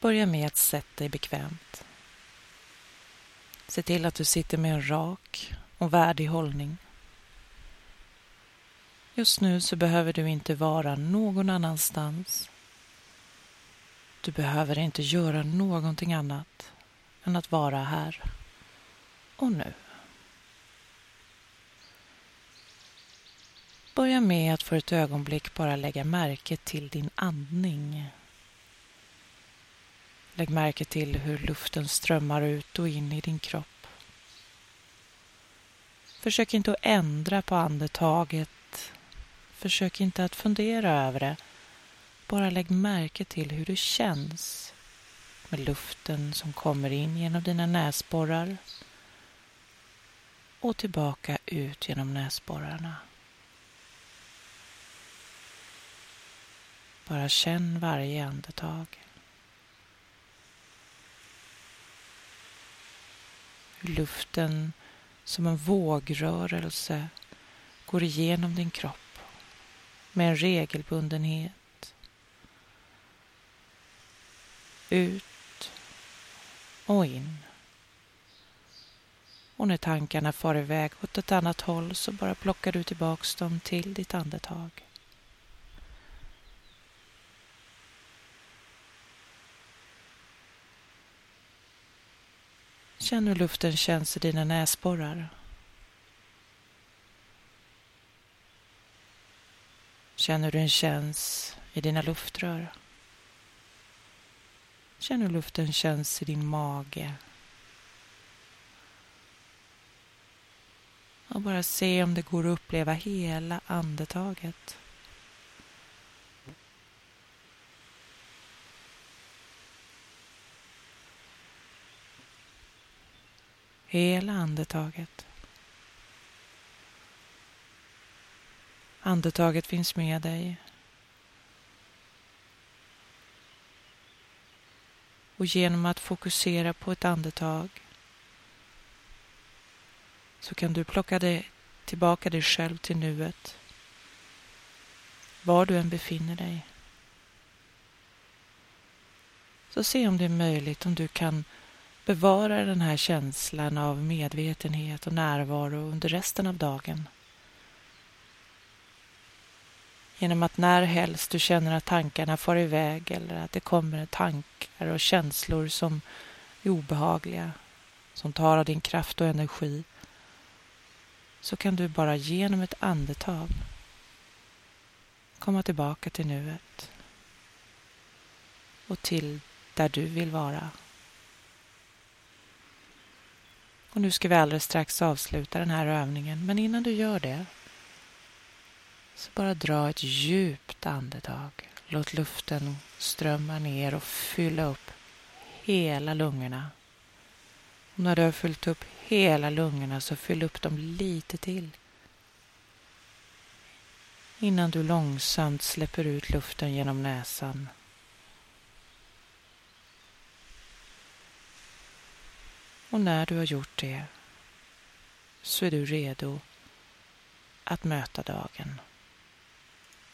Börja med att sätta dig bekvämt. Se till att du sitter med en rak och värdig hållning. Just nu så behöver du inte vara någon annanstans. Du behöver inte göra någonting annat än att vara här och nu. Börja med att för ett ögonblick bara lägga märke till din andning. Lägg märke till hur luften strömmar ut och in i din kropp. Försök inte att ändra på andetaget. Försök inte att fundera över det. Bara lägg märke till hur det känns med luften som kommer in genom dina näsborrar och tillbaka ut genom näsborrarna. Bara känn varje andetag. Hur luften som en vågrörelse går igenom din kropp med en regelbundenhet. Ut och in. Och när tankarna far iväg åt ett annat håll så bara plockar du tillbaks dem till ditt andetag. Känn hur luften känns i dina näsborrar. Känn hur den känns i dina luftrör. Känn hur luften känns i din mage. Och bara se om det går att uppleva hela andetaget. Hela andetaget. Andetaget finns med dig. Och genom att fokusera på ett andetag så kan du plocka tillbaka dig själv till nuet. Var du än befinner dig. Så se om det är möjligt, om du kan bevara den här känslan av medvetenhet och närvaro under resten av dagen. Genom att när helst du känner att tankarna far iväg eller att det kommer tankar och känslor som är obehagliga, som tar av din kraft och energi, så kan du bara genom ett andetag komma tillbaka till nuet och till där du vill vara. Och nu ska vi alldeles strax avsluta den här övningen, men innan du gör det så bara dra ett djupt andetag. Låt luften strömma ner och fylla upp hela lungorna. Och när du har fyllt upp hela lungorna så fyll upp dem lite till. Innan du långsamt släpper ut luften genom näsan. Och när du har gjort det så är du redo att möta dagen.